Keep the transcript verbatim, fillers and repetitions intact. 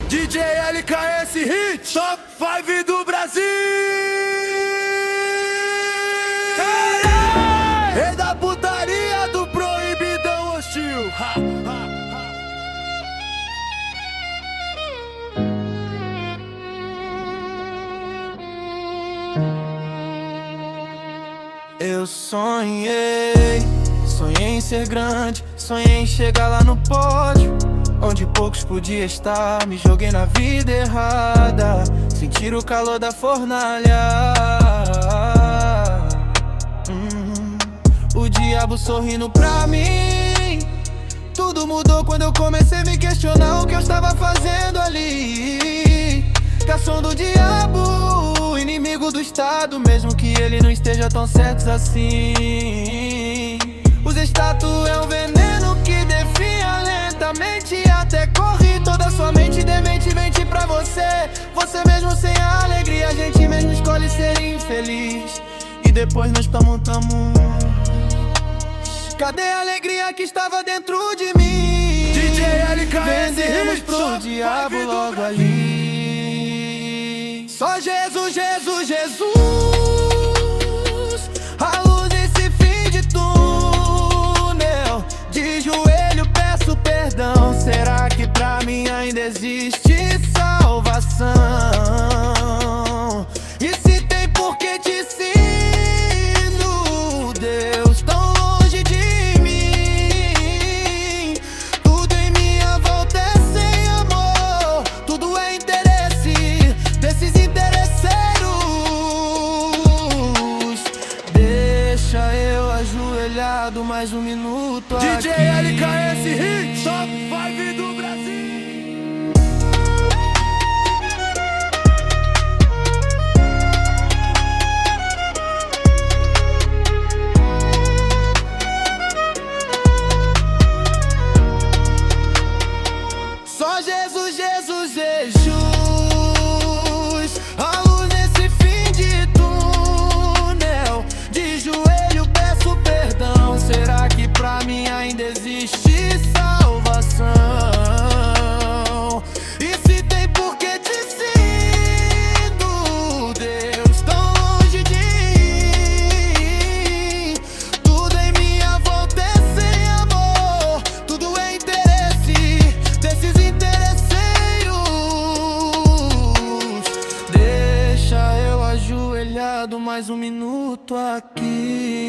D J L K S Hit, Top cinco do Brasil. Rei da putaria do proibidão hostil. Ha, ha, ha. Eu sonhei, sonhei em ser grande, sonhei em chegar lá no pódio, onde poucos podiam estar. Me joguei na vida errada, sentir o calor da fornalha. hum, O diabo sorrindo pra mim. Tudo mudou quando eu comecei a me questionar o que eu estava fazendo ali. Garçom do diabo, inimigo do Estado, mesmo que ele não esteja tão certo assim. Os status é um veneno que definha lentamente, até corre toda sua mente demente, mente pra você. Você mesmo sem a alegria, a gente mesmo escolhe ser infeliz. E depois nós tamo, tamo. Cadê a alegria que estava dentro de mim? D J L K S Vendemos Hit, pro Top diabo cinco do logo Brasil. ali. Só Jesus, Jesus, Jesus, a luz nesse fim de túnel. De joelho peço perdão. Será que pra mim ainda existe salvação? E se tem, por que te ensino, Deus, tão longe de mim? Tudo em minha volta é sem amor, tudo é interesse desses interesseiros. Deixa eu ajoelhado mais um minuto aqui. D J L K S Hit, Top cinco do Brasil. Só Jesus, Jesus, Jesus, a luz nesse fim de túnel. De joelho peço perdão. Será que pra mim ainda existe salvação? E se tem, por que te ensino, Deus, tão longe de mim? Tudo em minha volta é sem amor, tudo é interesse desses interesseiros. Deixa eu ajoelhado mais um minuto aqui.